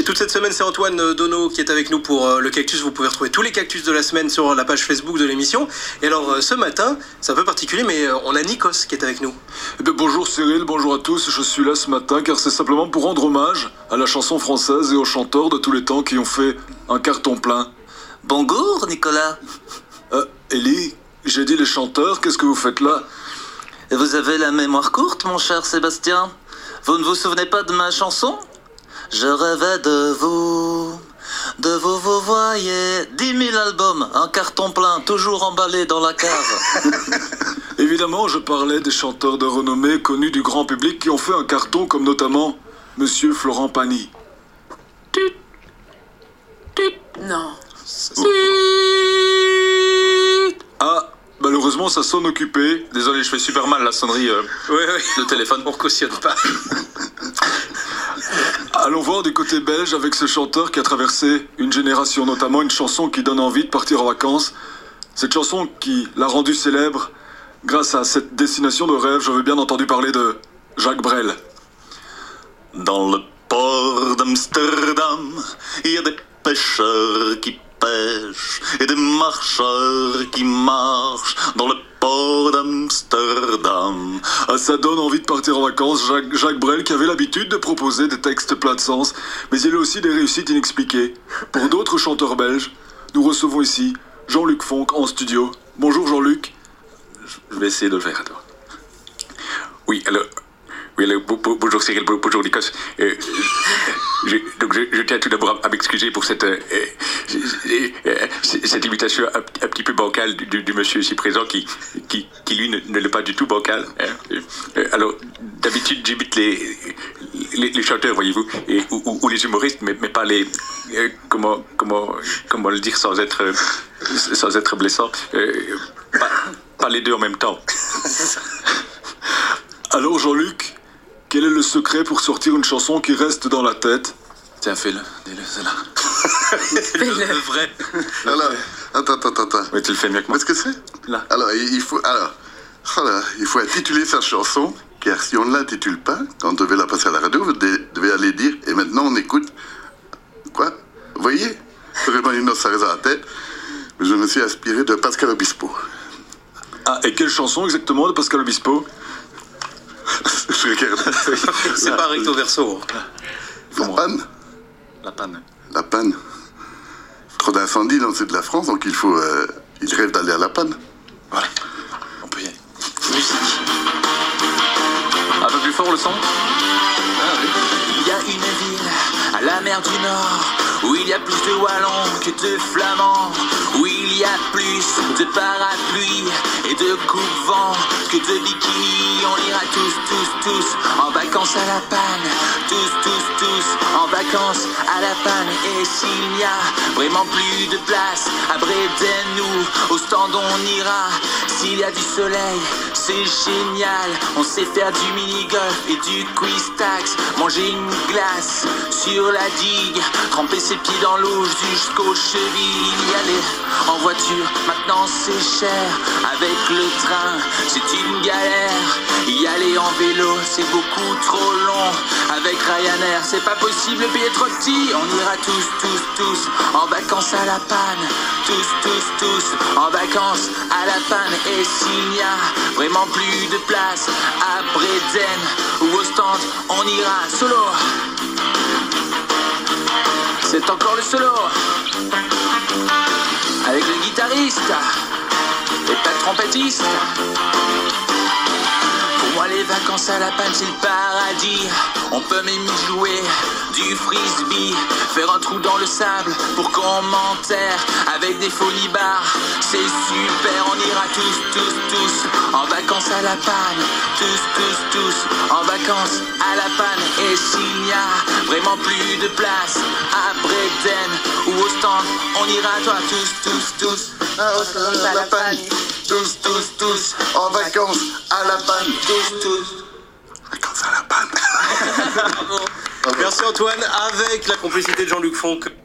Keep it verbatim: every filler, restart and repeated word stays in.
Et toute cette semaine, c'est Antoine Donneau qui est avec nous pour euh, le cactus. Vous pouvez retrouver tous les cactus de la semaine sur la page Facebook de l'émission. Et alors, euh, ce matin, c'est un peu particulier, mais euh, on a Nikos qui est avec nous. Eh bien, bonjour Cyril, bonjour à tous. Je suis là ce matin car c'est simplement pour rendre hommage à la chanson française et aux chanteurs de tous les temps qui ont fait un carton plein. Bonjour, Nicolas. Euh, Ellie, j'ai dit les chanteurs, qu'est-ce que vous faites là? Vous avez la mémoire courte, mon cher Sébastien. Vous ne vous souvenez pas de ma chanson? Je rêvais de vous, de vous, vous voyez. Dix mille albums, un carton plein, toujours emballé dans la cave. Évidemment, je parlais des chanteurs de renommée connus du grand public qui ont fait un carton, comme notamment Monsieur Florent Pagny. Tut. Tut. Non. Ah, malheureusement, ça sonne occupé. Désolé, je fais super mal la sonnerie euh, Oui, oui. de téléphone. On cautionne pas. Allons voir du côté belge avec ce chanteur qui a traversé une génération, notamment une chanson qui donne envie de partir en vacances. Cette chanson qui l'a rendu célèbre grâce à cette destination de rêve. J'avais bien entendu parler de Jacques Brel. Dans le port d'Amsterdam, il y a des pêcheurs qui pêchent et des marcheurs qui marchent dans le port d'Amsterdam. Ah, ça donne envie de partir en vacances. Jacques, Jacques Brel qui avait l'habitude de proposer des textes pleins de sens, mais il a aussi des réussites inexpliquées. Pour d'autres chanteurs belges, nous recevons ici Jean-Luc Fonck en studio. Bonjour Jean-Luc. Je vais essayer de le faire. Attends. Oui, alors... Oui, alors, bonjour Cyril, bonjour Nikos. Euh, je, donc je, je tiens tout d'abord à, à m'excuser pour cette, euh, euh, cette imitation un, un petit peu bancale du, du monsieur ici présent qui, qui, qui lui ne, ne l'est pas du tout bancal. Hein. Euh, alors, d'habitude, j'imite les, les, les chanteurs, voyez-vous, et, ou, ou les humoristes, mais, mais pas les... Euh, comment, comment, comment le dire sans être, sans être blessant euh, pas, pas les deux en même temps. Alors Jean-Luc, quel est le secret pour sortir une chanson qui reste dans la tête? Tiens, fais-le, dis-le, c'est là. Le vrai. Alors, attends, attends, attends. Mais tu le fais mieux que moi. Qu'est-ce que c'est? Là. Alors, il faut, alors, voilà, il faut intituler sa chanson, car si on ne l'intitule pas, quand on devait la passer à la radio, vous devez aller dire, et maintenant on écoute. Quoi? Vous voyez? Vraiment, une autre, ça reste à la tête. Mais je me suis inspiré de Pascal Obispo. Ah, et quelle chanson exactement de Pascal Obispo? Je regarde. C'est pas recto verso. La panne. La panne. La panne. Trop d'incendies dans le sud de la France, donc il faut... Euh, il rêve d'aller à la panne. Voilà. On peut y aller. Musique. Un peu plus fort le son. Ah, oui. Il y a une ville à la mer du Nord où il y a plus de Wallons que de Flamands, où il y a plus de parapluies et de coupe-vent que de bikinis. On ira tous, tous, tous en vacances à la panne, tous, tous, tous en vacances à la panne. Et s'il n'y a vraiment plus de place à Bredden, nous au stand on ira. S'il y a du soleil, c'est génial. On sait faire du mini-golf et du quiz-tax, manger une glace sur la digue, tremper ses pieds dans l'eau jusqu'aux chevilles. Y aller en voiture, maintenant c'est cher. Avec le train, c'est une galère. Y aller en vélo, c'est beaucoup trop long. Avec Ryanair, c'est pas possible, le billet est trop petit. On ira tous, tous, tous en vacances à la panne. Tous, tous, tous en vacances à la panne. Et s'il n'y a vraiment plus de place à Bredden ou au stand, on ira solo. C'est encore le solo avec le guitariste et pas de trompettiste. Pour moi les vacances à la panne c'est le paradis. On peut même y jouer du frisbee, faire un trou dans le sable pour commentaire avec des folies bars. C'est super, on ira tous, tous, tous en vacances à la panne. Tous, tous, tous en vacances à la panne. Et s'il n'y a vraiment plus de place à Bredden ou au stand, on ira toi tous, tous, tous à la panne. Tous, tous, tous en vacances à la panne. tous, tous. Vacances à la panne. Merci Antoine, avec la complicité de Jean-Luc Fonck.